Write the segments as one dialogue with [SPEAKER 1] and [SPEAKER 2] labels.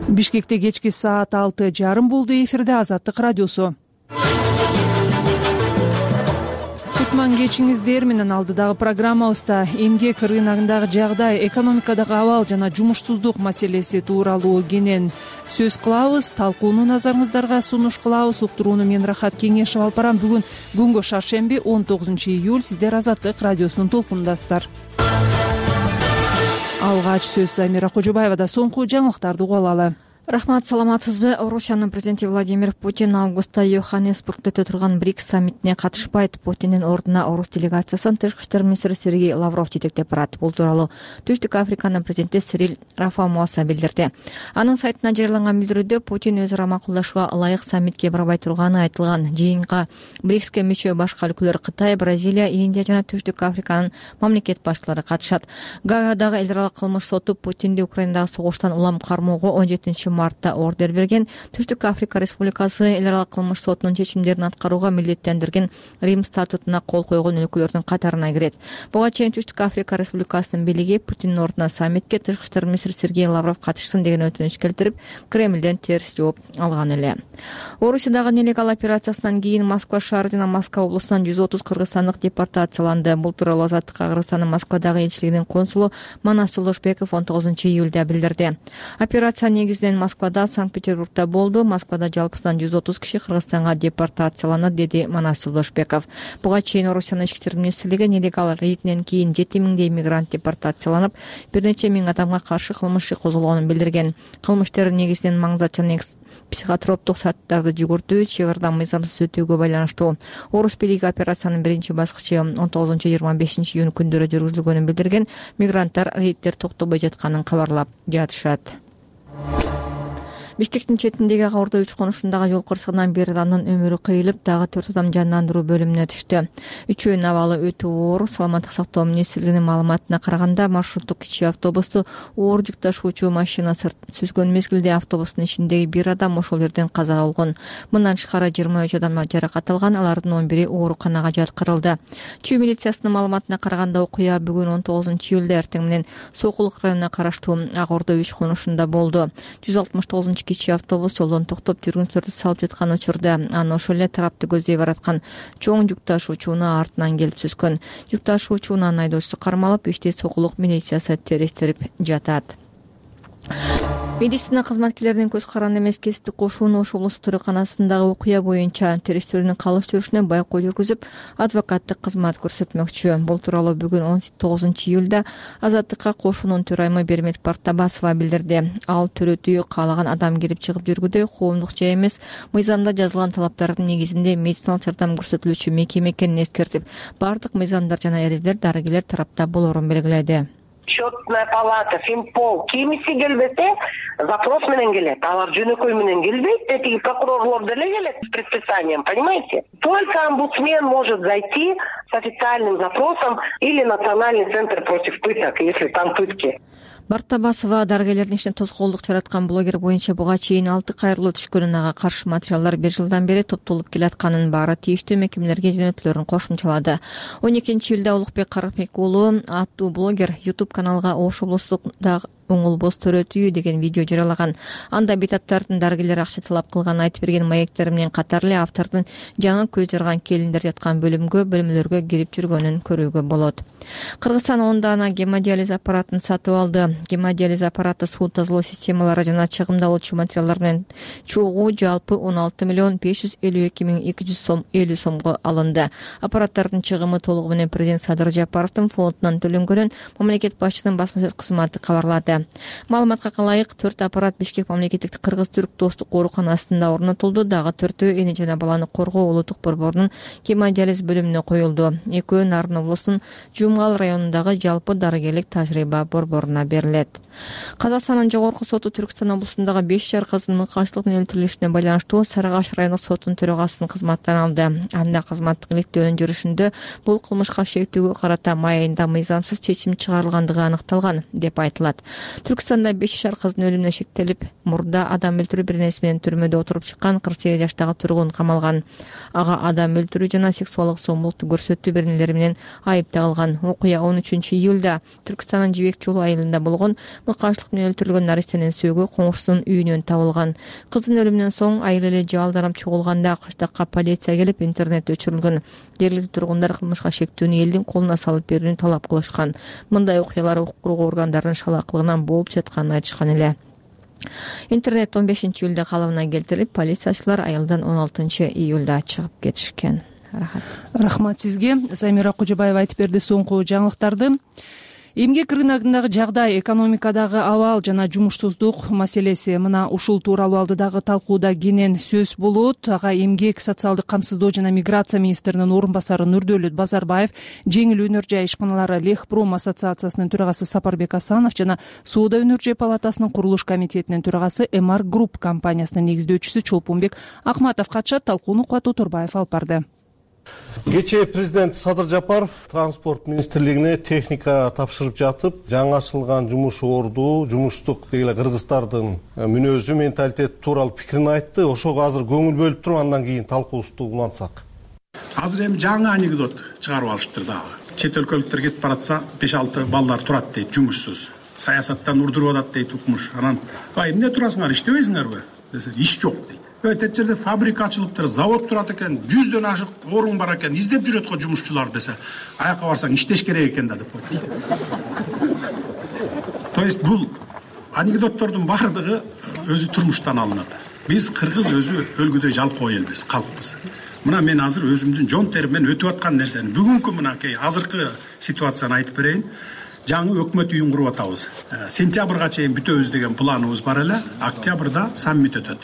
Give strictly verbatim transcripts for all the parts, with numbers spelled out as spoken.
[SPEAKER 1] Бишкекте кечки саат алты жарым болду. Эфирде Азаттык радиосу. Кутман кечиңиздер менен алдыдагы программабызда эмгек рыногундагы жагдай, экономикадагы абал жана жумушсуздук маселеси тууралуу кенен сөз кылабыз. Талкууну назарыңыздарга сунуш кылабыз. Уктурууну мен Рахат Кеңешев алып барам. Бүгүн күнгө шаршемби он тогузунчу июль. Сиздер Азаттык радиосунун толкунундасыздар. Алгач сөз Замира Кожобаевада. Соңку жаңылыктарды угуп алалы.
[SPEAKER 2] Рахмат, саламатсызбы? Орусиянын президенти Владимир Путин августта Йоханнесбургде өтүлгөн БРИКС саммитине катышпайт. Путиндин ордуна орус делегациясын тышкы иштер министри Сергей Лавров жетектеп барат. Бул тууралуу Түштүк Африканын президенти Сирил Рафамуаса билдирди. Анын сайтына жарыяланган билдирүүдө Путин өз ара макулдашууга ылайык саммитке барбай турганы айтылган. Жыйынга БРИКСке мүчө башка өлкөлөр Кытай, Бразилия, Индия жана Түштүк Африканын мамлекет башчылары катышат. Гаагадагы эл аралык кылмыш соту Путинди Украинадагы согуштан улам кармоого он жетинчи мартта ордер берген. Түштүк Африка Республикасы эл аралык кылмыш сотунун чечимдерин аткарууга милдеттендирген Рим статутуна кол койгон өлкөлөрдүн катарына кирет. Буга чейин Түштүк Африка Республикасынын бийлиги Путиндин ордуна саммитке тышкы иштер министри Сергей Лавров катышсын деген өтүнүч келтирип, Кремлден терс жооп алган эле. Орусиядагы нелегал операциясынан кийин Москва шаары жана Москва облусунан жүз отуз кыргызстандык депортацияланды. Бул тууралуу Азаттык Кыргызстандын Москвадагы элчилигинин консулу Манас Жолдошбеков он тогузунчу июлда билдирди. Операция негизинен Москвада, Санкт-Петербургда болду. Москвада жалпысынан жүз отуз киши Кыргызстанга депортацияланат, деди Манас Жолдошбеков. Буга чейин Орусиянын ички иштер министрлиги нелегал рейдинен кийин жети миңдей мигрант депортацияланып, бир нече миң адамга каршы кылмыш иши козголгонун билдирген. Кылмыштар негизинен маңзача психотроптук заттарды жүгүртүү, чыгырдан мыйзамсыз өтүүгө байланыштуу. Орус бийлиги операциянын биринчи баскычы он тогузунчу жыйырма бешинчи июнь күндөрү жүргүзүлгөнүн билдирген. Мигранттар рейдтер токтобой жатканын кабарлап жатышат. Бишкектин четиндеги Ордо үч конушундагы жол кырсыгынан бир адамдын өмүрү кыйылып, дагы төрт адам жандандыруу бөлүмүнө түштү. Үчөөнүн абалы өтө оор. Саламаттык сактоо министрлигинин маалыматына караганда, маршруттук кичи автобусту оор жүк ташуучу машина сүзгөн мезгилде автобустун ичиндеги бир адам ошол жерден каза болгон. Мындан тышкары жыйырма үч адам жаракат алган, алардын он бири ооруканага жаткырылды. Чүй милициясынын маалыматына караганда, окуя бүгүн он тогузунчу июлда эртең менен Сокулук районуна караштуу Ак Ордо үч конушунда болду. жүз алтымыш тогузунчу кичи автобус жолдон токтоп жүргүнчүлөрдү салып жаткан учурда аны ошол эле тарапты көздөй бараткан чоң жүк ташуучуну артынан келип сүзгөн. Жүк ташуучунун айдоочусу кармалып, ишти Сокулук милициясы териштирип жатат. Медицина кызматкерлеринин көз каранды эмес кесиптик кошууну Ош облустук төрөканасындагы окуя боюнча териштирүүнүн калыс жүрүшүнө байкоо жүргүзүп, адвокаттык кызмат көрсөтмөкчү. Бул тууралуу бүгүн он тогузунчу июлда Азаттыкка кошуунун төрайымы Бермет Партабасова билдирди. Ал төрөтүүгө каалаган адам кирип чыгып жүргүдөй коомдук же эмес, мыйзамда жазылган талаптардын негизинде медициналык жардам көрсөтүлүүчү мекеме экенин эскертип, бардык мыйзамдар жана эрежелер дарыгерлер тарапта болорун белгиледи.
[SPEAKER 3] Счетная палата, Финпол, кимиси келбесе, запрос менен келет. Алар жөнөкөй менен келбейт, эти прокурорлор деле келет с предписанием, понимаете? Только омбудсмен может зайти с официальным запросом или Национальный центр против пыток, если там пытки.
[SPEAKER 2] Партабасова дарыгерлердин ишине тоскоолдук жараткан блогер боюнча буга чейин алты кайрылуу түшкөнүн ага каршы материалдар бир жылдан бери топтолуп келатканын, баары тийиштүү мекемелерге жөнөтүлөрүн кошумчалады. он экинчи июлда Улукбек Каракбек уулу аттуу блогер YouTube каналга Ош облустук оңолбос төрөтүү деген видео жарыялаган. Анда бейтаптардын дарыгерлер акча талап кылганын айтып берген маектер менен катар эле автордун жаңы көз жарган келиндер жаткан бөлүмгө, бөлмөлөргө кирип жүргөнүн көрүүгө болот. Кыргызстан ондана гемодиализ аппаратын сатып алды. Гемодиализ аппараты суу тазалоо системалары жана чыгымдалуучу материалдар менен чогуу жалпы он алты миллион беш жүз элүү эки миң эки жүз сом элүү сомго алынды. Аппараттардын чыгымы толугу менен президент Садыр Жапаровдун фондунан төлөнгөнүн мамлекет башчысынын басма сөз кызматы кабарлады. Маалыматка ылайык, төрт аппарат Бишкек мамлекеттик кыргыз-түрк достук ооруканасында орнотулду. Дагы төртөө эне жана баланы коргоо улуттук борборунун гемодиализ бөлүмүнө коюлду. Экөө Нарын облусунун Жумгал районундагы жалпы дарыгерлик тажрыйба борборуна берилет. Казакстандын жогорку соту Түркстан облусундагы беш жар кыздын мыкаачтык менен өлтүрүлүшүнө байланыштуу Сары Каш райондук сотунун төрагасынын кызматтан алды. Анда кызматтык иликтөөнүн жүрүшүндө бул кылмышка шектүүгө карата май айында мыйзамсыз чечим чыгарылгандыгы аныкталган деп айтылат. Түркстанда беш жашар кыздын өлүмүнө шектелип, мурда адам өлтүрүү бирнеси менен түрмөдө отуруп чыккан кырк сегиз жаштагы тургун камалган. Ага адам өлтүрүү жана сексуалдык зомбулукту көрсөтүү беренелери менен айып тагылган. Окуя он үчүнчү июлда Түркстандын Жибек жолу айылында болгон. Мыкаачтык менен өлтүрүлгөн наристенин сөөгү коңшусунун үйүнөн табылган. Кыздын өлүмүнөн соң айыл эле жаалданып чогулганда кыштакка полиция келип интернет өчүрүлгөн. Жергиликтүү тургундар кылмышка шектүүнү элдин колуна салып берүүнү талап кылышкан. Мындай окуялар укук коргоо органдарынын шалаакылыгынан болуп жатканын айтышкан эле. Интернет он бешинчи июлда калыбына келтирип, полициячылар айылдан он алтынчы июлда чыгып кетишкен. Рахмат.
[SPEAKER 1] Рахмат сизге. Замира Кожобаева айтып берди соңку жаңылыктарды. Эмгек рыногундагы жагдай, экономикадагы абал жана жумушсуздук маселеси мына ушул тууралуу алдыдагы талкууда кенен сөз болот. Ага эмгек, социалдык камсыздоо жана миграция министринин орун басары Нурдөлөт Базарбаев, жеңил өнөр жай ишканалары Лехпром ассоциациясынын төрагасы Сапарбек Асанов жана Соода өнөр жай палатасынын курулуш комитетинин төрагасы Эмар Групп компаниясынын негиздөөчүсү Чолпонбек Акматов катышат. Талкууну Кубат Оторбаев алып барды.
[SPEAKER 4] Кечээ президент Садыр Жапаров транспорт министрлигине техника тапшырып жатып, жаңы ачылган жумуш орду, жумуштук дейле кыргыздардын мүнөзү, менталитети тууралуу пикирин айтты. Ошого азыр көңүл бөлүп туруп, андан кийин талкуубузду улантсак.
[SPEAKER 5] Азыр эми жаңы анекдот чыгарып алыштыр дагы. Чет өлкөлүктөр кетип баратса, беш алты балдар турат дейт, жумушсуз. Саясаттан урдуруп атат дейт укмуш. Анан, "Ай, эмне турасыңар, иштебейсиңерби?" десе, "Иш жок" дейт. Өтет жерде фабрика ачылыптыр, завод турат экен, жүздөн ашык орун бар экен, издеп жүрөт го жумушчулар десе, аяка барсаң иштеш керек экен да деп коет. То есть бул анекдоттордун бардыгы өзү турмуштан алынат. Биз кыргыз өзү өлгүдөй жалкоо элбиз, калкпыз. Мына мен азыр өзүмдүн жон териммен өтүп аткан нерсени, бүгүнкү мынакей азыркы ситуацияны айтып берейин. Жаңы өкмөт үйүн куруп атабыз. Сентябрга чейин бүтөбүз деген планыбыз бар эле. Октябрда саммит өтөт.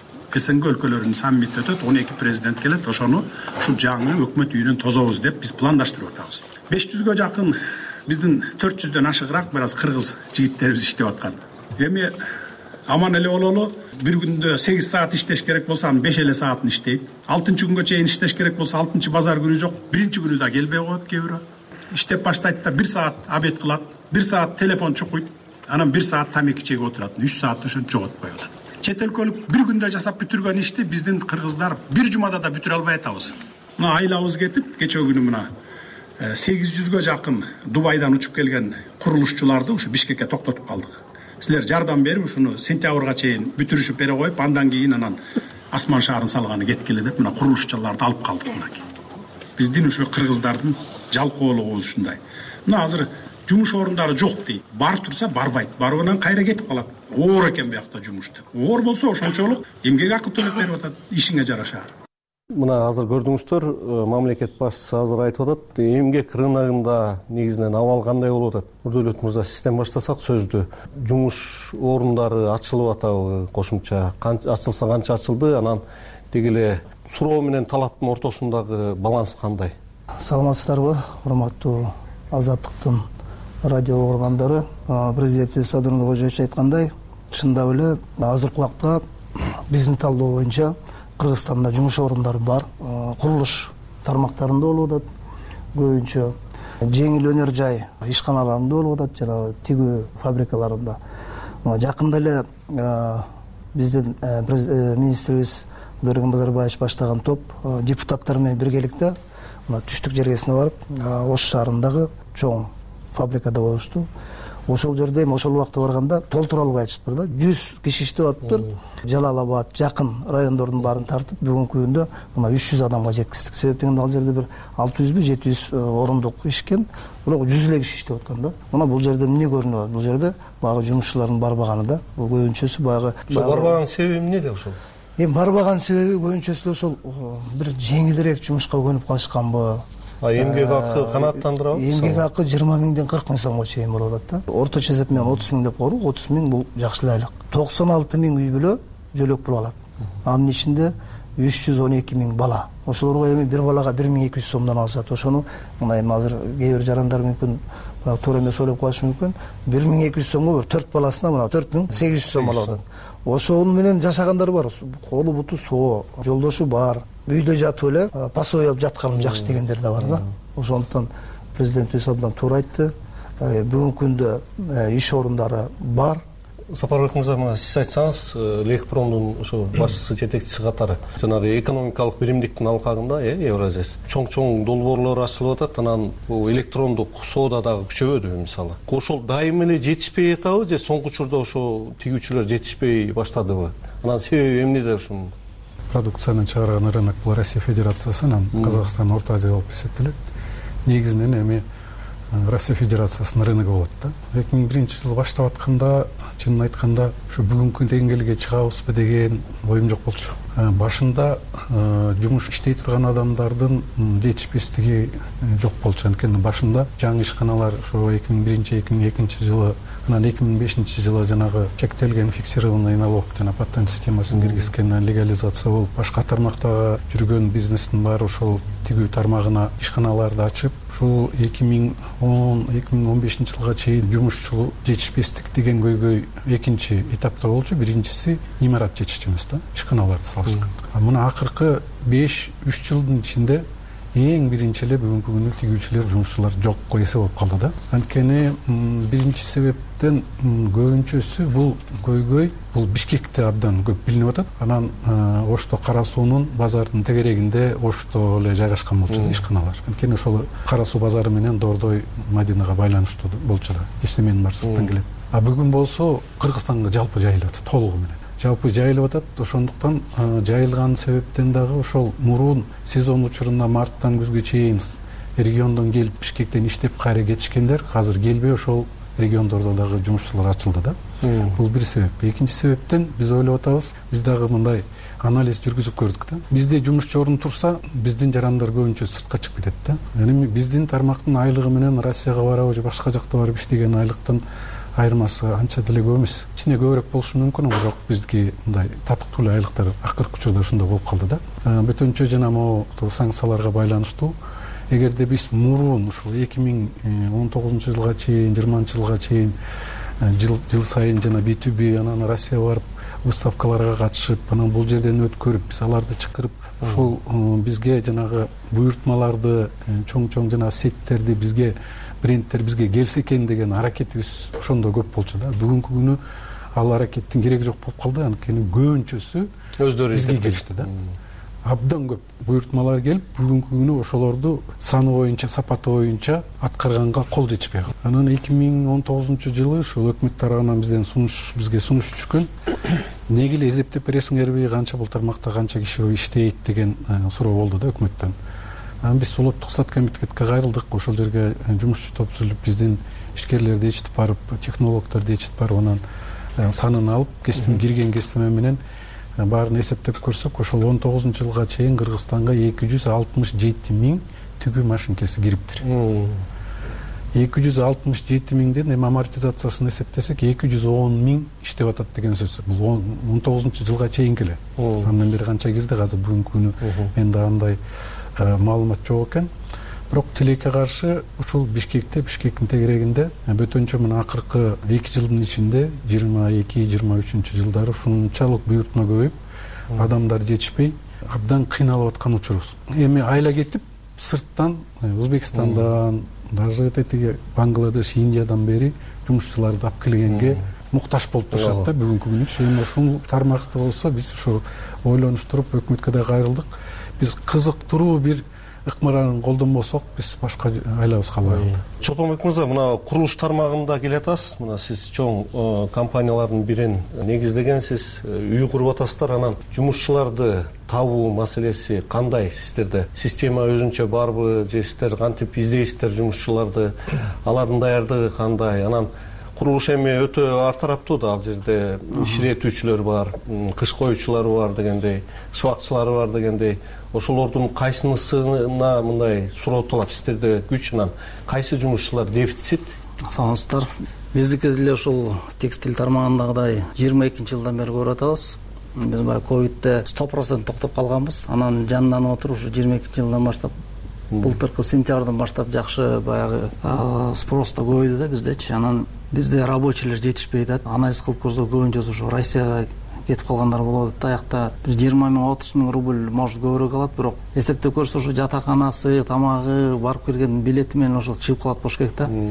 [SPEAKER 5] СНГ өлкөлөрүнүн саммити өтөт, он эки президент келет, ошону ушул жаңы өкмөт үйүнөн тозобуз деп биз пландаштырып атабыз. беш жүзгө жакын биздин төрт жүздөн ашыгыраак бир аз кыргыз жигиттерибиз иштеп аткан. Эми аман эле бололу, бир күндө сегиз саат иштеш керек болсо, анын беш эле саатын иштейт. алтынчы күнгө чейин иштеш керек болсо, алтынчы базар күнү жок, биринчи күнү да келбей коет кээ бирөө. Иштеп баштайт да бир саат обед кылат, бир саат телефон чукуйт, анан бир саат тамеки чегип отурат, үч саат ошентип жоготпой атат. Чет өлкөлүк бир күндө жасап бүтүргөн ишти биздин кыргыздар бир жумада да бүтүрө албай атабыз. Мына айлабыз кетип, кечээ күнү мына сегиз жүзгө жакын Дубайдан учуп келген курулушчуларды ушу Бишкекке токтотуп калдык. Силер жардам берип, ушуну сентябрга чейин бүтүрүшүп бере коюп, андан кийин анан асман шаарын салганы кеткиле деп мына курулушчуларды алып калдык мынакей. Биздин ушу кыргыздардын жалкоолугу ушундай. Мына азыр жумуш орундары жок дейт. Бар турса барбайт. Барыбынан кайра кетип калат. Оор экен буякта жумуш деп. Оор болсо ошончолук эмгек акы төлөп берип атат, ишиңе жараша.
[SPEAKER 4] Мына азыр көрдүңүздөр, мамлекет башчысы азыр айтып атат, эмгек рыногунда негизинен абал кандай болуп атат. Нурдөлөт мырза, сизден баштасак сөздү. Жумуш орундары ачылып атабы кошумча? Ачылса канча ачылды? Анан деги эле суроо менен талаптын ортосундагы баланс кандай?
[SPEAKER 6] Саламатсыздарбы, урматтуу Азаттыктын радио органдары. Президент Садыр Нуркожоевич айткандай, чындап эле азыркы убакта биздин талдоо боюнча Кыргызстанда жумуш орундары бар, курулуш тармактарында болуп атат, көбүнчө жеңил өнөр жай ишканаларында болуп атат, жана тигүү фабрикаларында. Жакында эле биздин министрибиз Нурдөлөт Базарбаев баштаган топ депутаттар менен биргеликте түштүк жергесине барып, Ош шаарындагы чоң фабрикада болушту. Ошол жерде эми ошол убакта барганда толтура албай атышыптыр да. жүз киши иштеп атыптыр. Жалал Абад, жакын райондордун баарын тартып, бүгүнкү күндө мына үч жүз адамга жеткиздик. Себеп дегенде ал жерде бир алты жүзбү жети жүз орундук ишкен, бирок жүз эле киши иштеп аткан да. Мына бул жерде эмне көрүнүп атат? Бул жерде багы жумушчулардын барбаганы да. Бул көбүнчөсү багы
[SPEAKER 4] барбаган себеби эмнеде ошол?
[SPEAKER 6] Эми барбаган себеби көбүнчөсү ошол бир жеңилирээк жумушка көнүп калышканбы?
[SPEAKER 4] Эмгек акы канааттандырабы?
[SPEAKER 6] Эмгек акы жыйырма миңден кырк миң сомго чейин болуп атат да. Орточо эсеп менен отуз миң деп коелу, отуз миң бул жакшы эле айлык. токсон алты миң үй бүлө жөлөк болуп алат. Анын ичинде үч жүз он эки миң бала. Ошолорго эми бир балага бир миң эки жүз сомдон алышат. Ошону мына эми азыр кээ бир жарандар мүмкүн туура эмес ойлоп калышы мүмкүн. бир миң эки жүз сомго бир төрт баласына мына төрт миң сегиз жүз сом алып атат. Ошол менен жашагандар бар. Колу буту соо, жолдошу бар. Үйдө жатып эле пособие алып жатканым жакшы дегендер да бар да. Ошондуктан президентибиз абдан туура айтты. бүгүнкү күндө иш орундары бар.
[SPEAKER 4] Сапарбек мырза, мына сиз айтсаңыз, Лекпромдун ошо башчысы, жетекчиси катары жанагы экономикалык биримдиктин алкагында Евразия чоң-чоң долбоорлор ачылып атат. Анан бул электрондук соода дагы күчөбөдүбү мисалы. Ошол дайым эле жетишпей атабы же соңку учурда ошо тигүүчүлөр жетишпей баштадыбы? Анан себеби эмнеде ушунун?
[SPEAKER 7] Продукцияны чыгарган рынок бул Россия Федерациясы, анан Казакстан, Орто Азия болуп эсептелет. Негизинен эми Россия Федерациясынын рыногу болот да. эки миң биринчи жылы баштап атканда, чынын айтканда, ушу бүгүнкү деңгээлге чыгабызбы деген оюм жок болчу. Башында жумуш иштей турган адамдардын жетишпестиги жок болчу. Анткени башында жаңы ишканалар ошо эки миң биринчи эки миң экинчи жылы, анан эки миң бешинчи жылы жанагы чектелген фиксированный налог жана патент системасын киргизген, легализация болуп, башка тармактагы жүргөн бизнестин баары ошол тигүү тармагына ишканаларды ачып, ушул эки миң он эки миң он бешинчи жылга чейин жумушчу жетишпестик деген көйгөй экинчи этапта болчу. Биринчиси имарат жетишчү эмес да, ишканаларды салышкан. Мына акыркы беш үч жылдын ичинде эң биринчи эле бүгүнкү күнү тигүүчүлөр, жумушчулар жок койсо болуп калды да. Анткени биринчи себептен көбүнчөсү бул көйгөй бул Бишкекте абдан көп билинип атат. Анан Ошто Кара суунун базардын тегерегинде Ошто эле жайгашкан болчу да ишканалар. Анткени ошол Кара суу базары менен Дордой, Мадинага байланыштуу болчу да. Эстеменин баары сырттан келет. А бүгүн болсо Кыргызстанга жалпы жайылып атат, толугу менен. Жалпы жайылып атат. Ошондуктан жайылган себептен дагы ошол мурун сезон учурунда марттан күзгө чейин региондон келип Бишкектен иштеп кайра кетишкендер азыр келбей ошол региондордо дагы жумушчулар ачылды да. Бул бир себеп. Экинчи себептен биз ойлоп атабыз, биз дагы мындай анализ жүргүзүп көрдүк да. Бизде жумушчу орун турса, биздин жарандар көбүнчө сыртка чыгып кетет да. Эми биздин тармактын айлыгы менен Россияга барабы же башка жакта барып иштеген айлыктын айырмасы анча деле көп эмес. Кичине көбүрөөк болушу мүмкүн, бирок биздики мындай татыктуу эле айлыктар акыркы учурда ушундай болуп калды да. Бөтөнчө жана могу санкцияларга байланыштуу, эгерде биз мурун ушул эки миң он тогузунчу жылга чейин, жыйырманчы жылга чейин жыл жыл сайын жана би ту би анан Россияга барып выставкаларга катышып, анан бул жерден өткөрүп, биз аларды чакырып, ушул бизге жанагы буйртмаларды, чоң-чоң жана сеттерди бизге, брендтер бизге келсе экен деген аракетибиз ошондо көп болчу да. Бүгүнкү күнү ал аракеттин кереги жок болуп калды. Анткени көбүнчөсү өздөрү бизге келишти да. Абдан көп буйртмалар келип, бүгүнкү күнү ошолорду саны боюнча, сапаты боюнча аткарганга кол жетишпей калды. Анан эки миң он тогузунчу жылы ушул өкмөт тарабынан бизден сунуш, бизге сунуш түшкөн. Неге эле эзептеп бересиңерби, канча бул тармакта канча киши иштейт деген суроо болду да өкмөттөн. Биз улуттук стат комитетке кайрылдык, ошол жерге жумушчу топ түзүлүп, биздин ишкерлерди ичтип барып, технологдорду ичтип барып, анан санын алып, кестим кирген кестиме менен баарын эсептеп көрсөк, ошол он тогузунчу жылга чейин Кыргызстанга эки жүз алтымыш жети миң тигүү машинкеси кириптир. эки жүз алтымыш жети миңден эми амортизациясын эсептесек эки жүз он миң иштеп атат деген сөз. Бул он тогузунчу жылга чейин эле. Андан бери канча кирди, азыр бүгүнкү күнү менде андай маалымат жок экен. Бирок тилекке каршы ушул Бишкекте, Бишкектин тегерегинде бөтөнчө мына акыркы эки жылдын ичинде жыйырма эки жыйырма үчүнчү жылдары ушунчалык буйртма көбөйүп, адамдар жетишпей абдан кыйналып аткан учурубуз. Эми айла кетип, сырттан, Өзбекстандан, даже тетиги Бангладеш, Индиядан бери жумушчуларды алып келгенге муктаж болуп турушат да бүгүнкү күнү. Эми ушул тармакты болсо биз ушу ойлонуштуруп өкмөткө да кайрылдык. Биз кызыктыруу бир ыкмаларын колдонбосок, биз башка айлабыз калбайбыз.
[SPEAKER 4] Чолпонбек мырза, мына курулуш тармагында келатасыз. Мына сиз чоң компаниялардын бирин негиздегенсиз, үй куруп атасыздар. Анан жумушчуларды табуу маселеси кандай сиздерде? Система өзүнчө барбы, же сиздер кантип издейсиздер жумушчуларды? Алардын даярдыгы кандай? Анан курулуш эми өтө ар тараптуу да, ал жерде иширетүүчүлөр бар, кыш коюучулар бар дегендей, шыбакчылары бар дегендей. Ошолордун кайсынысына мындай сурооттолуп сиздерде күч, анан кайсы жумушчулар дефицит?
[SPEAKER 8] Саламатсыздар. Биздики деле ушул текстиль тармагындагыдай жыйырма экинчи жылдан бери көрүп атабыз. Биз баягы ковидте сто процент токтоп калганбыз. Анан жанынан отуруп ушу жыйырма экинчи жылдан баштап, былтыркы сентябрдан баштап жакшы баягы спрос да көбөйдү да биздечи. Анан бизде рабочийлер жетишпей атат. Анализ кылып көрсөк, көбүнчөсү ушу Россияга кетип калгандар болуп атат. Аякта бир жыйырма миң отуз миң рубль может көбүрөөк алат, бирок эсептеп көрсө ушу жатаканасы, тамагы, барып келген билети менен ошол чыгып калат болуш керек да.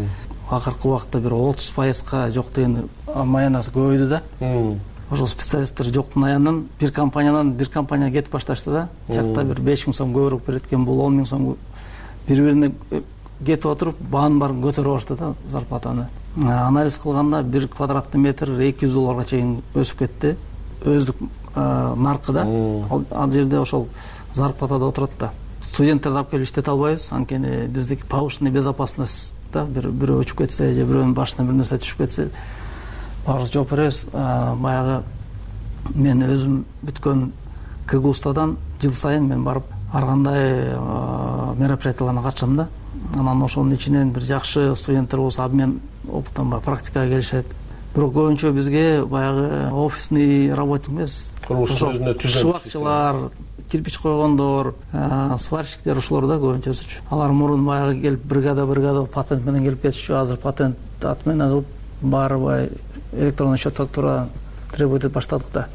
[SPEAKER 8] акыркы убакта бир отуз пайызга жок деген маянасы көбөйдү да. Ошол специалисттер жоктун аянынан бир компаниядан бир компанияга кетип башташты да. Жакта бир беш миң сом көбүрөөк берет экен, бул он миң сом бири-бирине кетип отуруп баанын баарын көтөрө баштады да зарплатаны. Анализ кылганда бир квадратный метр эки жүз долларга чейин өсүп кетти. Өздүк наркы да. Ал жерде ошол зарплатада отурат да. Студенттерди алып келип иштете албайбыз, анткени биздики повышенный безопасность да, бир бирөө өчүп кетсе же бирөөнүн башына бир нерсе түшүп кетсе баарыбыз жооп беребиз. Баягы мен өзүм бүткөн КГУстадан жыл сайын мен барып ар кандай мероприятияларына катышам да. Анан ошонун ичинен бир жакшы студенттер болсо обмен опытан баягы практикага келишет. Бирок көбүнчө бизге баягы офисный работник эмес, шыбакчылар, кирпич койгондор, сварщиктер ушулар да көбүнчөсүчү. Алар мурун баягы келип бригада бригада патент менен келип кетишчү. Азыр патент отмена кылып баары бай электронный счет фактура требовать этип баштадык да.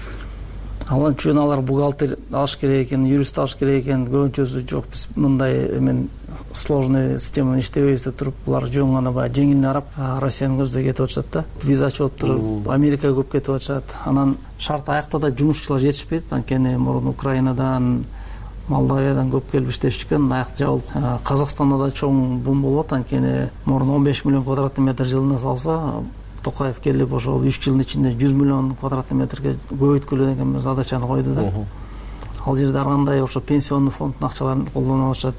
[SPEAKER 8] Алан үчүн алар бухгалтер алыш керек экен, юрист алыш керек экен. Көбүнчөсү жок, биз мындай эмен сложный система менен иштебейбиз деп туруп, булар жөн гана баягы жеңилин карап Россиянын көздөй кетип атышат да. Виза чыгып туруп, Америкага көп кетип атышат. Анан шарт аякта да жумушчулар жетишпейт, анткени мурун Украинадан, Молдавиядан көп келип иштешкен, аякты жабылып. Казакстанда да чоң бум болуп атат, анткени мурун он беш миллион квадратный метр жылына салса, Токаев келип ошол үч жылдын ичинде жүз миллион квадратный метрге көбөйткүлө деген бир задачаны койду да. Ал жерде ар кандай ошо пенсионный фонддун акчаларын колдонуп атышат.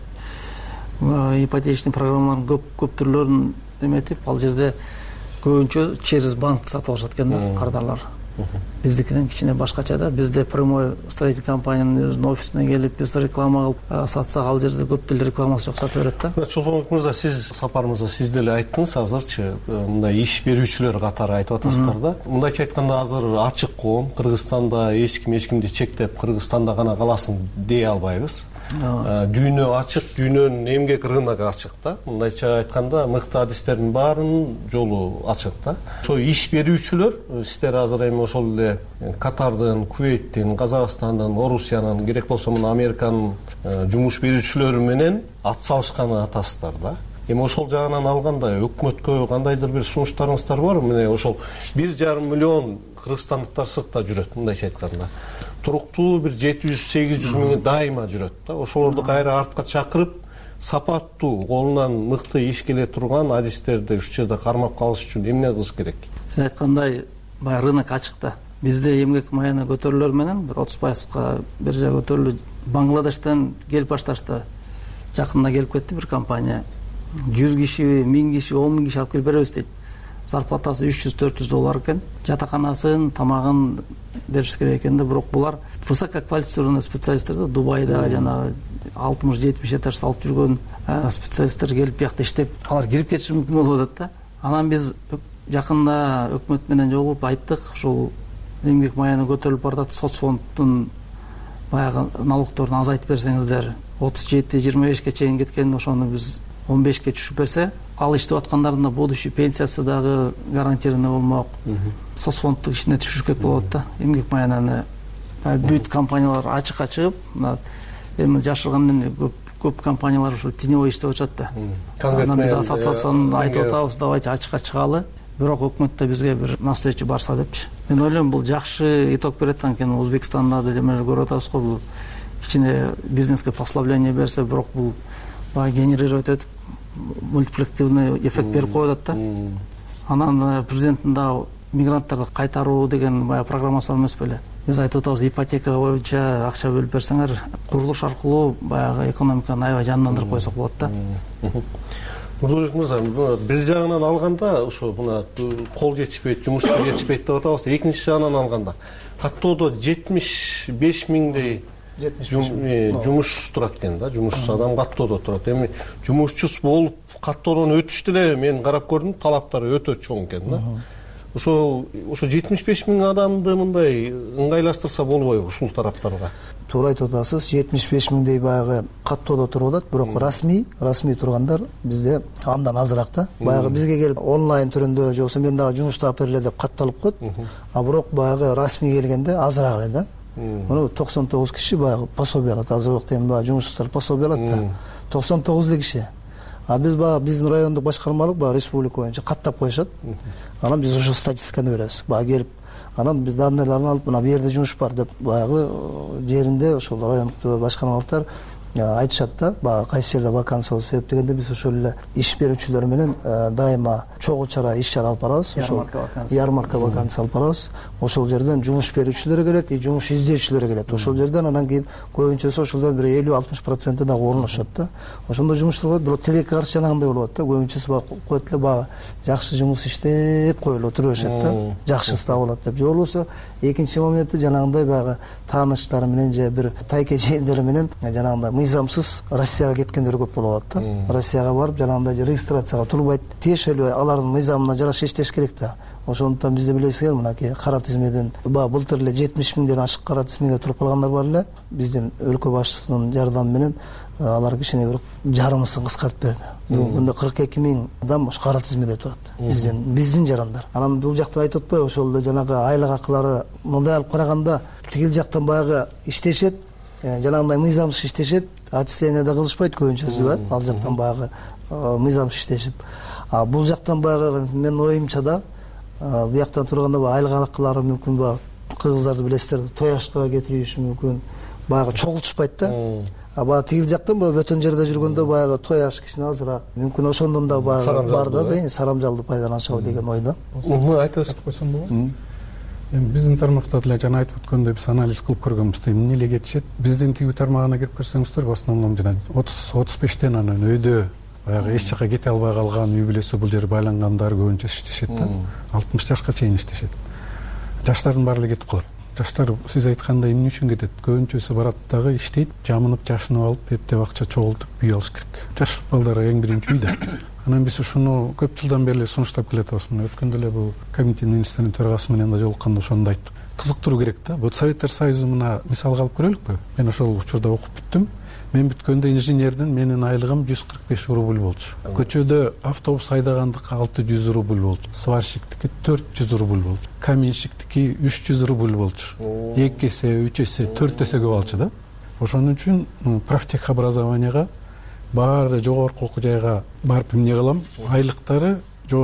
[SPEAKER 8] Ипотечный программалардын көп көп түрлөрүн эметип, ал жерде көбүнчө через банк сатып алышат экен да кардарлар. Биздикинен кичине башкача да. Бизде прямой строитель компаниянын өзүнүн офисине келип биз реклама кылып сатсак, ал жерде көп деле рекламасы жок сатып берет да.
[SPEAKER 4] Чолпонбек мырза, сиз сапарыңызда сиз деле айттыңыз, азырчы мындай иш берүүчүлөр катары айтып атасыздар да. Мындайча айтканда азыр ачык коом, Кыргызстанда эч ким эч кимди чектеп Кыргызстанда гана каласын дей албайбыз. Дүйнө ачык, дүйнөнүн эмгек рыногу ачык да. Мындайча айтканда мыкты адистердин баарынын жолу ачык да. Ошо иш берүүчүлөр, сиздер азыр эми ошол эле Катардын, Кувейттин, Казакстандын, Орусиянын, керек болсо мына Американын жумуш берүүчүлөрү менен ат салышканы атасыздар да. Эми ошол жагынан алганда өкмөткө кандайдыр бир сунуштарыңыздар барбы? Мына ошол бир жарым миллион кыргызстандыктар сыртта жүрөт, мындайча айтканда. Туруктуу бир жети жүз сегиз жүз миң дайыма жүрөт да. Ошолорду кайра артка чакырып, сапаттуу, колунан мыкты иш келе турган адистерди ушул жерде кармап калыш үчүн эмне кылыш керек?
[SPEAKER 8] Сиз айткандай, баягы рынок ачык да. Бизде эмгек маяны көтөрүлөр менен бир отуз пайызга бир жай көтөрүлүп, Бангладештен келип башташты. Жакында келип кетти бир компания. жүз киши, миң киши, он миң киши алып келип беребиз дейт. Зарплатасы үч жүз төрт жүз доллар экен. Жатаканасын, тамагын бериш керек экен да, бирок булар высококвалифицированный специалисттер да, Дубайда жанагы алтымыш жетимиш этаж салып жүргөн специалисттер келип биякта иштеп, алар кирип кетиши мүмкүн болуп атат да. Анан биз жакында өкмөт менен жолугуп айттык, ушул эмгек маяны көтөрүлүп баратат, соцфонддун баягы налогторун азайтып берсеңиздер, отуз жети жыйырма бешке чейин кеткен, ошону биз он бешке түшүп берсе, ал иштеп аткандардын да будущий пенсиясы дагы гарантированный болмок. Соцфонддун ичине түшүш керек болот да. Эмгек маянаны бүт компаниялар ачыкка чыгып, эми жашырган көп көп компаниялар ушул теневой иштеп атышат да. Анан биз ассоциацияны айтып атабыз, давайте ачыкка чыгалы. Бирок өкмөт да бизге бир навстречу барса депчи. Мен ойлойм, бул жакшы итог берет, анткени Өзбекстанда деле эмелер көрүп атабыз го, бул кичине бизнеске послабление берсе, бирок бул баягы генерировать этип мультипликативный эффект берип коюп атат да. Анан президенттин да мигранттарды кайтаруу деген баягы программасы бар эмес беле. Биз айтып атабыз, ипотека боюнча акча бөлүп берсеңер, курулуш аркылуу баягы экономиканы аябай жандандырып койсок болот да.
[SPEAKER 4] Нурбек мырза, бир жагынан алганда ошо мына кол жетишпейт, жумушчу жетишпейт деп атабыз. Экинчи жагынан алганда каттоодо жетимиш беш миңдей жумушчусу турат экен да, жумушсуз адам каттоодо турат. Эми жумушчусу болуп каттоодон өтүш деле мен карап көрдүм, талаптары өтө чоң экен да. Ошо ошо жетимиш беш миң адамды мындай ыңгайлаштырса болбойбу ушул тараптарга?
[SPEAKER 6] Туура айтып атасыз, жетимиш беш миңдей баягы каттоодо туруп атат, бирок расмий, расмий тургандар бизде андан азыраак да. Баягы бизге келип онлайн түрүндө же болбосо мен дагы жумуш таап бергиле деп катталып коет. А бирок баягы расмий келгенде азыраак эле да. Мына токсон тогуз киши баягы пособие алат, азыр убакта эми баягы жумушсуздар пособие алат да. токсон тогуз эле киши. а биз баягы биздин райондук башкармалык баягы республика боюнча каттап коюшат. Анан биз ошо статистиканы беребиз. Баягы келип, анан биз данныйларын алып, мына бу жерде жумуш бар деп баягы жеринде ошол райондук башкармалыктар айтышат да, баягы кайсы жерде вакансия болсо себеп дегенде биз ошол эле иш берүүчүлөр менен дайыма чогуу чара иш чара алып барабыз. Ошол ярмарка вакансия алып барабыз. Ошол жерден жумуш берүүчүлөр келет, и жумуш издөөчүлөр келет. Ошол жерден анан кийин көбүнчөсү ошолдон бир элүү алтымыш проценти дагы орношот да. Ошондо жумуштар болот, бирок тилекке каршы жанагындай болот да. Көбүнчөсү баягы коет эле баягы жакшы жумуш иштеп коюп отуруп беришет да. Жакшысы да болот деп. Же болбосо экинчи моменти жанагындай баягы тааныштары менен же бир тайке жээндери менен жанагындай мыйзамсыз Россияга кеткендер көп болуп атат да. Россияга барып жанагындай регистрацияга турбайт. Тиешелүү алардын мыйзамына жараша иштеш керек да. Ошондуктан бизде билесиңер, мынакей кара тизмеден баягы былтыр эле жетимиш миңден ашык кара тизмеге туруп калгандар бар эле. Биздин өлкө башчысынын жардамы менен алар кичине бир жарымысын кыскартып берди. Бүгүнкү күндө кырк эки миң адам ошо кара тизмеде турат. Биздин биздин жарандар. Анан бул жакта айтып атпайбы, ошол эле жанагы айлык акылары мындай алып караганда тигил жактан баягы иштешет, жанагындай мыйзамсыз иштешет, отчисление да кылышпайт көбүнчөсү да. Ал жактан баягы мыйзамсыз иштешип. А бул жактан баягы менин оюмча да бияктан турганда баягы айлык акылары мүмкүн баягы кыргыздарды билесиздер, тояшка кетириши мүмкүн, баягы чогултушпайт да. А баягы тигил жактан баягы бөтөн жерде жүргөндө баягы тояш кичине азыраак, мүмкүн ошондон да баягы бар да, сарамжалды пайдаланышабы деген ойдо.
[SPEAKER 4] Муну айтып
[SPEAKER 7] койсом болот. Эми биздин тармакта деле жана айтып өткөндөй биз анализ кылып көргөнбүз. Эмне эле кетишет? Биздин тигүү тармагына кирип көрсөңүздөр, в основном жана отуз отуз бештен анан өйдө баягы эч жака кете албай калган, үй бүлөсү бул жер байлангандар көбүнчө иштешет да. алтымыш жашка чейин иштешет. Жаштардын баары эле кетип калат. Жаштар сиз айткандай эмне үчүн кетет? Көбүнчөсү барат дагы иштейт, жамынып, жашынып алып, эптеп акча чогултуп үй алыш керек. Жаш балдар эң биринчи үйдө. Анан биз ушуну көп жылдан бери эле сунуштап келатабыз. Мына өткөндө эле бул комитет министринин төрагасы менен да жолукканда ошону айттык. Кызыктыруу керек да. Бул Советтер Союзу мына мисалга алып көрөлүкпү? Мен ошол учурда окуп бүттүм. Мен бүткөндө инженердин менин айлыгым жүз кырк беш рубль болчу. Көчөдө автобус айдагандыкы алты жүз рубль болчу. Сварщиктики төрт жүз рубль болчу. Каменщиктики үч жүз рубль болчу. эки эсе, үч эсе, төрт эсе көп алчу да. Ошон үчүн профтех образованияга баары жогорку окуу жайга барып эмне кылам? Айлыктары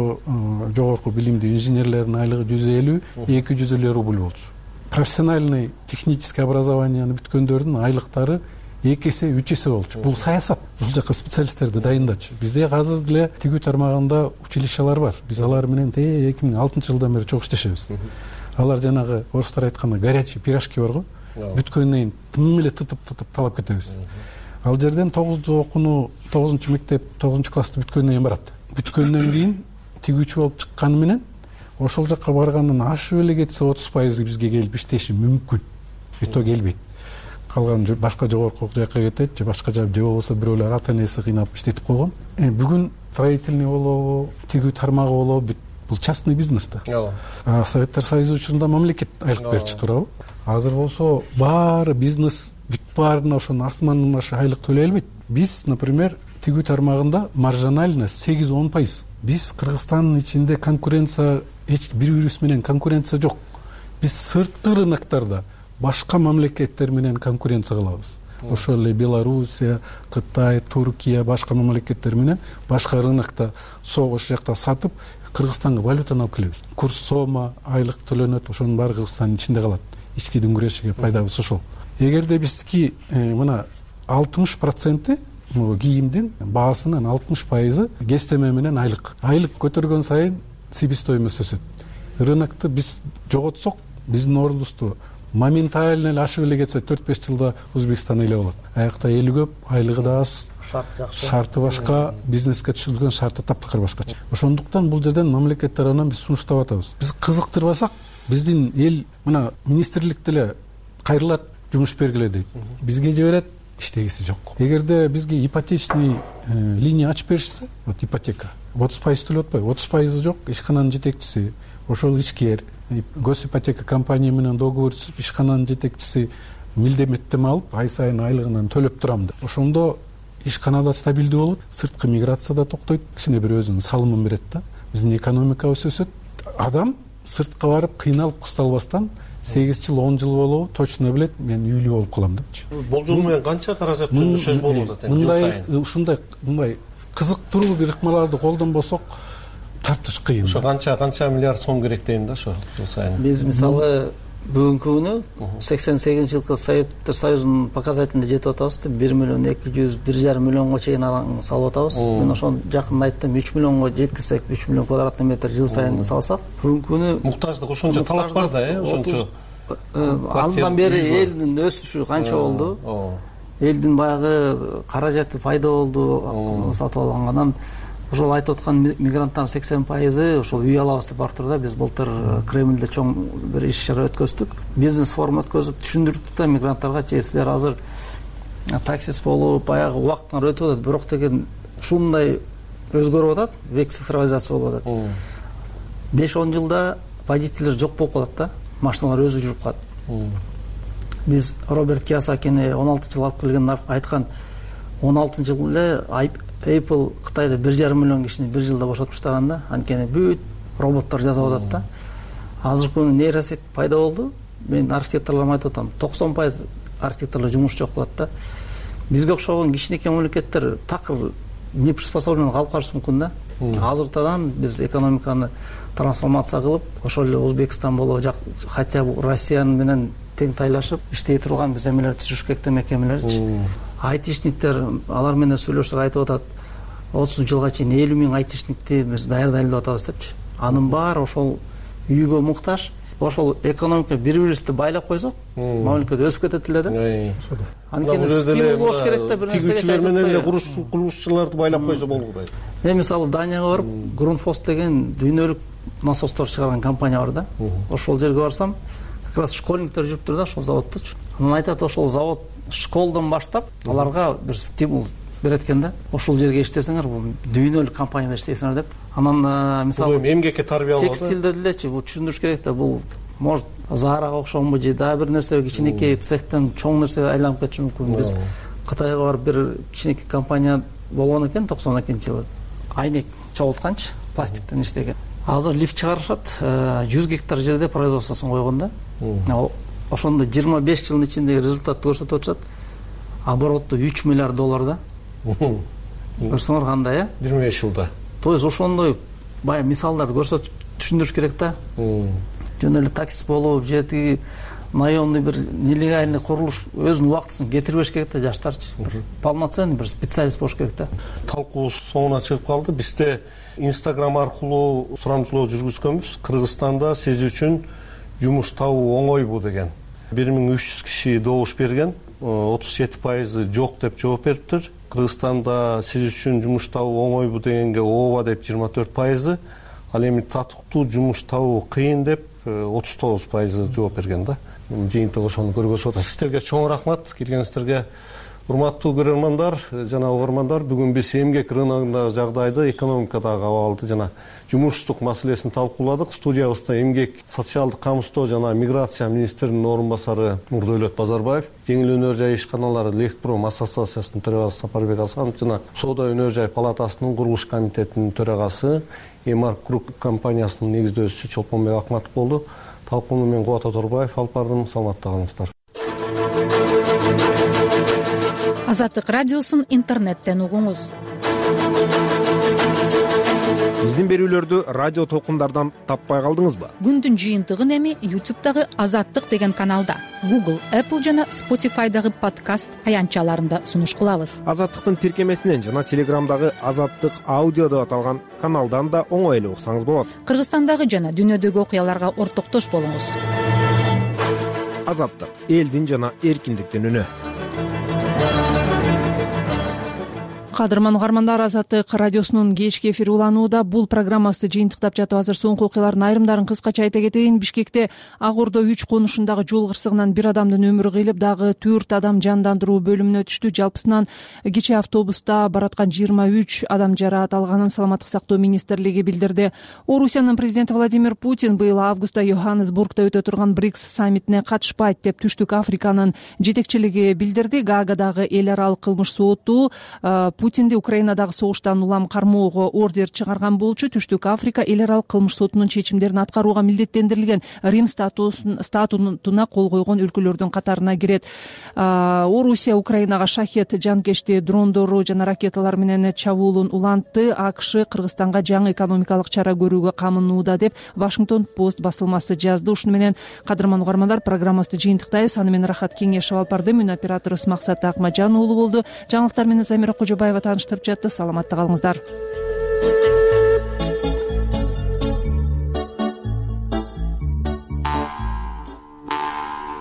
[SPEAKER 7] жогорку билимдүү инженерлердин айлыгы жүз элүү, эки жүз элүү рубль болчу. Профессиональный технический образованияны бүткөндөрдүн айлыктары эки эсе, үч эсе болчу. Бул саясат. Бул жака специалисттерди дайындачы. Бизде азыр деле тигүү тармагында училищалар бар. Биз алар менен эки миң алтынчы жылдан бери чогуу иштешебиз. Алар жанагы орустар айтканда горячий пирожки бар го. Бүткөндөн кийин тым эле тытып-тытып талап кетебиз. Ал жерден тогузду окууну, тогузунчу мектеп, тогузунчу классты бүткөндөн кийин барат. Бүткөндөн кийин тигүүчү болуп чыкканы менен ошол жака баргандан ашып эле кетсе отуз пайызы бизге келип иштеши мүмкүн. Ито келбейт. Калган башка жогорку окуу жакка кетет, же башка жак же болбосо бирөөлөр ата энеси кыйнап иштетип койгон. Бүгүн строительный болобу, тигүү тармагы болобу, бул частный бизнес да. Советтер Союзу учурунда мамлекет айлык берчү туурабы? Азыр болсо баары бизнес бүт баарына ошону асмандан ашы айлык төлөй албайт. Биз, например, тигүү тармагында маржинально сегиз он пайыз. Биз Кыргызстандын ичинде конкуренция, эч бири-бирибиз менен конкуренция жок. Биз сырткы рыноктарда башка мамлекеттер менен конкуренция кылабыз. Ошол эле Белоруссия, Кытай, Туркия, башка мамлекеттер менен башка рынокто согуш жакта сатып, Кыргызстанга валютаны алып келебиз. Курс сома, айлык төлөнөт, ошонун баары Кыргызстандын ичинде калат. Ички дүңгүрөшүгө пайдабыз ошол. Эгерде биздики мына алтымыш проценти кийимдин баасынын алтымыш пайызы кестеме менен айлык. Айлык көтөргөн сайын себестоимость өсөт. Рынокту биз жоготсок, биздин ордубузду моментально эле ашып эле кетсе төрт беш жылда Өзбекстан эле болот. Аякта эли көп, айлыгы да аз, шарты башка, бизнеске түшүрүлгөн шарты таптакыр башкача. Ошондуктан бул жерден мамлекет тарабынан биз сунуштап атабыз. Биз кызыктырбасак, биздин эл мына министрлик деле кайрылат, жумуш бергиле дейт. Бизге жиберет, иштегиси жок. Эгерде бизге ипотечный линия ачып беришсе, вот ипотека, отуз пайыз төлөп атпайбы? отуз пайызы жок, ишкананын жетекчиси, ошол ишкер, госипотека компания менен договор түзүп, ишкананын жетекчиси милдеметтеме алып, ай сайын айлыгынан төлөп турам деп. Ошондо ишканада стабилдүү болот, сырткы миграция да токтойт, кичине бир өзүнүн салымын берет да. Биздин экономикабыз өсөт. Адам сыртка барып кыйналып кысталбастан сегиз жыл, он жыл болобу точно билет, мен үйлүү болуп калам депчи.
[SPEAKER 4] Болжол менен канча каражат сөз болуп атат эми жыл сайын?
[SPEAKER 7] Ушундай, мындай кызыктыруу бир ыкмаларды колдонбосок тартыш кыйын.
[SPEAKER 4] Ошо канча канча миллиард сом керек дейм да ошо жыл сайын.
[SPEAKER 8] Биз мисалы бүгүнкү күнү сексен сегизинчи жылкы Советтер Союзунун показателине жетип атабыз деп бир миллион эки жүз бир жарым миллионго чейин салып атабыз. Мен ошону жакында айттым, үч миллионго жеткизсек, үч миллион квадратный метр жыл сайын салсак, бүгүнкү күнү
[SPEAKER 4] муктаждык ошончо талап бар да, э, ошончо.
[SPEAKER 8] Андан бери элдин өсүшү канча болду? Элдин баягы каражаты пайда болду, сатып алгандан. Ошол айтып аткан мигранттардын сексен пайызы ошол үй алабыз деп барып турда. Биз былтыр Кремльде чоң бир иш чара өткөздүк. Бизнес форум өткөзүп түшүндүрдүк да мигранттарга, че силер азыр таксист болуп баягы убактыңар өтүп атат, бирок деген ушундай өзгөрүп атат, век цифровизация болуп атат. беш он жылда водительдер жок болуп калат да, машиналар өзү жүрүп калат. Биз Роберт Кийосакини он алты жыл алып келген айткан, он алтынчы жылы эле Apple Кытайда бир жарым миллион кишини бир жылда бошотуп таштаган да, анткени бүт роботтор жасап атат да. Азыркы күнү нейросет пайда болду. Мен архитекторлорго айтып атам, токсон пайыз архитекторлор жумуш жок кылат да. Бизге окшогон кичинекей мамлекеттер такыр не приспособлен калып калышы мүмкүн да. Азыртадан биз экономиканы трансформация кылып, ошол эле Өзбекстан болобу, хотя бы Россия менен тең тайлашып иштей турган биз эмелер түзүш керек да, мекемелерчи. Айтишниктер алар менен сүйлөшсөк айтып атат, отузунчу жылга чейин элүү миң айтишникти биз даярдайлап атабыз депчи. Анын баары ошол үйгө муктаж. Ошол экономика бири-бирибизди байлап койсок, мамлекет өсүп кетет эле да. Анткени стимул болуш керек да, бир нерсеге
[SPEAKER 4] тигүүчүлөр менен эле курулушчуларды байлап койсо болбойт.
[SPEAKER 8] Мен мисалы Данияга барып, Grundfos деген дүйнөлүк насостор чыгарган компания бар да. Ошол жерге барсам, как раз школьниктер жүрүптүр да, ошол заводдочу. Анан айтат, ошол завод школдон баштап аларга бир стимул берет экен да. Ошол жерге иштесеңер, бул дүйнөлүк компанияда иштейсиңер деп. Анан мисалы
[SPEAKER 4] эмгекке тарбиялоо.
[SPEAKER 8] Текстилде делечи бул түшүндүрүш керек да, бул может Зарага окшогонбу же дагы бир нерсе кичинекей цехтен чоң нерсеге айланып кетиши мүмкүн. Биз Кытайга барып бир кичинекей компания болгон экен токсон экинчи жылы. Айнек чогултканчы, пластиктен иштеген. Азыр лифт чыгарышат, жүз гектар жерде производствосын койгон да. Ошондо жыйырма беш жылдын ичиндеги результатты көрсөтүп атышат. Обороту үч миллиард доллар да. Көрсөңөр кандай, э?
[SPEAKER 4] жыйырма беш жылда.
[SPEAKER 8] То есть ошондой бая мисалдарды көрсөтүп түшүндүрүш керек да. Жөн эле таксист болуп, же тиги наемный бир нелегальный курулуш өзүнүн убактысын кетирбеш керек да, жаштарчы. Полноценный бир специалист болуш керек да.
[SPEAKER 4] Талкуу соңуна чыгып калды. Бизде Instagram аркылуу сурамжылоо жүргүзгөнбүз. Кыргызстанда сиз үчүн жумуш табуу оңойбу деген. бир миң үч жүз киши добуш берген, отуз жети пайызы жок деп жооп бериптир. Кыргызстанда сиз үчүн жумуш табуу оңойбу дегенге ооба деп жыйырма төрт пайызы, ал эми татыктуу жумуш табуу кыйын деп отуз тогуз пайызы жооп берген да. Жыйынтык ошону көргөзүп атат. Сиздерге чоң рахмат, келгениңиздерге. Урматтуу көрөрмандар жана угармандар, бүгүн биз эмгек рыногундагы жагдайды, экономикадагы абалды жана жумушсуздук маселесин талкууладык. Студиябызда эмгек, социалдык камсыздоо жана миграция министринин орун басары Нурдөөлөт Базарбаев, жеңил өнөр жай ишканалары Лехпром ассоциациясынын төрагасы Сапарбек Асанов жана Соода өнөр жай палатасынын курулуш комитетинин төрагасы Эмарк Груп компаниясынын негиздөөчүсү Чолпонбек Акматов болду. Талкууну мен Кубат Оторбаев алып бардым. Саламатта калыңыздар.
[SPEAKER 9] Азаттык радиосун интернеттен угуңуз.
[SPEAKER 10] Биздин берүүлөрдү радио толкундардан таппай калдыңызбы?
[SPEAKER 9] Күндүн жыйынтыгын эми YouTube'дагы Азаттык деген каналда, Google, Apple жана Spotify'дагы подкаст аянтчаларында сунуш кылабыз.
[SPEAKER 10] Азаттыктын тиркемесинен жана Телеграмдагы Азаттык аудио деп аталган каналдан да оңой эле уксаңыз болот.
[SPEAKER 9] Кыргызстандагы жана дүйнөдөгү окуяларга ортоктош болуңуз.
[SPEAKER 10] Азаттык — элдин жана эркиндиктин үнү.
[SPEAKER 1] Кадырман угармандар, Азаттык радиосунун кечки эфири уланууда. Бул программабызды жыйынтыктап жатып азыр соңку окуялардын айрымдарын кыскача айта кетейин. Бишкекте Ак Ордо үч конушундагы жол кырсыгынан бир адамдын өмүрү кыйылып, дагы төрт адам жандандыруу бөлүмүнө түштү. Жалпысынан кечээ автобуста бараткан жыйырма үч адам жараат алганын Саламаттык сактоо министрлиги билдирди. Орусиянын президенти Владимир Путин быйыл августта Йоханнесбургда өтө турган БРИКС саммитине катышпайт деп Түштүк Африканын жетекчилиги билдирди. Гаагадагы эл аралык кылмыш соту Путинди Украинадагы согуштан улам кармоого ордер чыгарган болчу. Түштүк Африка эл аралык кылмыш сотунун чечимдерин аткарууга милдеттендирилген Рим статутуна кол койгон өлкөлөрдүн катарына кирет. Орусия Украинага шахет жанкечти дрондору жана ракеталар менен чабуулун улантты. АКШ Кыргызстанга жаңы экономикалык чара көрүүгө камынууда деп Вашингтон Пост басылмасы жазды. Ушуну менен кадырман угармандар, программабызды жыйынтыктайбыз. Аны менен Рахат Кеңешов алып барды. Мүн операторубуз Максат Акмажан уулу болду. Жаңылыктар менен Замира Кожобаева тааныштырып жатты. Саламатта калыңыздар.